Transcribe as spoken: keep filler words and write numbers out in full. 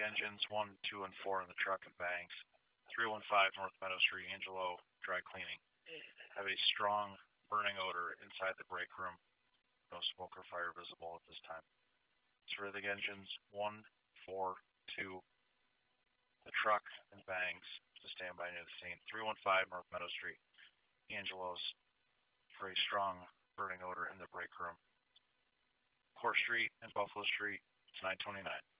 engines one, two, and four in the truck and bangs. three one five North Meadow Street, Angelo Dry Cleaning. Have a strong burning odor inside the brake room. No smoke or fire visible at this time. Terrific engines one, four, two, the truck and bangs to stand by near the scene. three one five North Meadow Street, Angelo's, for a strong burning odor in the brake room. Court Street and Buffalo Street, it's nine twenty-nine.